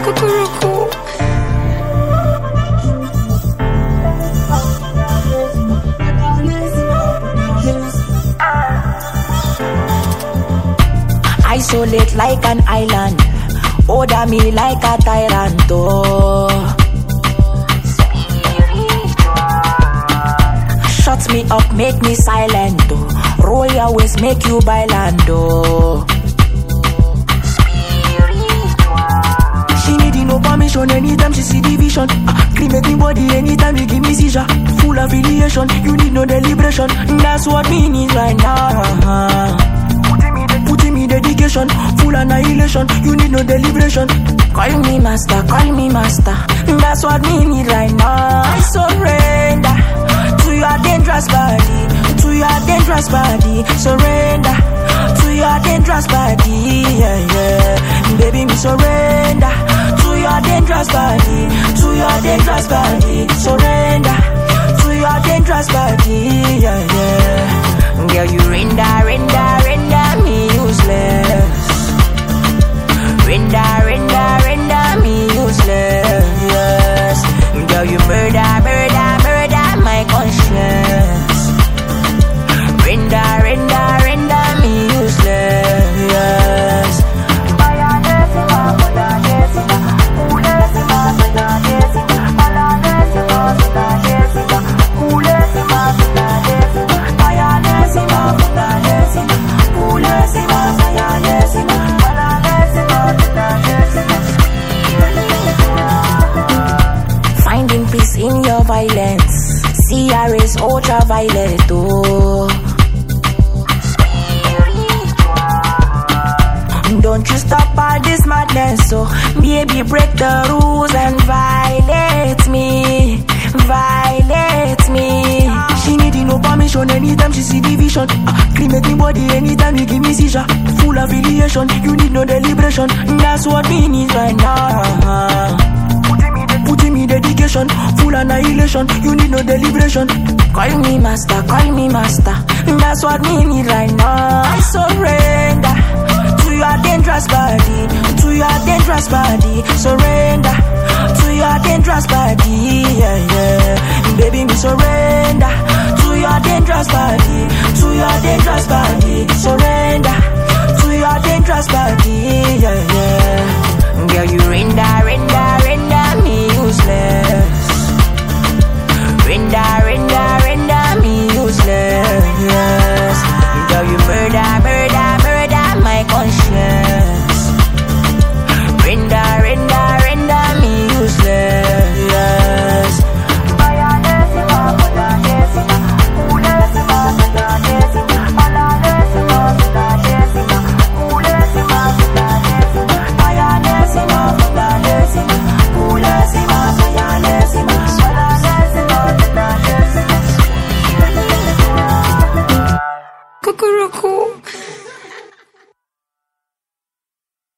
Isolate like an island, order me like a tyrant. Oh. Shut me up, make me silent. Oh. Roll your waist, make you bailando. Oh. She need no permission anytime she see the vision. Clean make me body anytime you give me seizure. Full affiliation, you need no deliberation. That's what we need right now. Putting me dedication, full annihilation. You need no deliberation. Call me master, call me master. That's what we need right now. I surrender to your dangerous body, to your dangerous body. Surrender to your dangerous body, yeah, yeah. Baby, me surrender to your dangerous body, to your dangerous body. Surrender to your dangerous body, yeah, yeah. Girl, you render me useless. Render me useless, yes. Girl, you murder my conscience. Render me useless, yes. Finding peace in your violence. CR is ultraviolet, oh. Don't you stop all this madness, so baby, break the rules and violate me, violate me. She need no permission anytime she see the vision. Clean make me body anytime you give me seizure. Full affiliation, you need no deliberation. That's what we need right now. Putting me dedication, full annihilation. You need no deliberation. Call me master, call me master. That's what we need right now. I surrender to your dangerous body, to your dangerous body. Surrender to your dangerous body, yeah, yeah. Baby, me surrender to your dangerous body, to your dangerous body.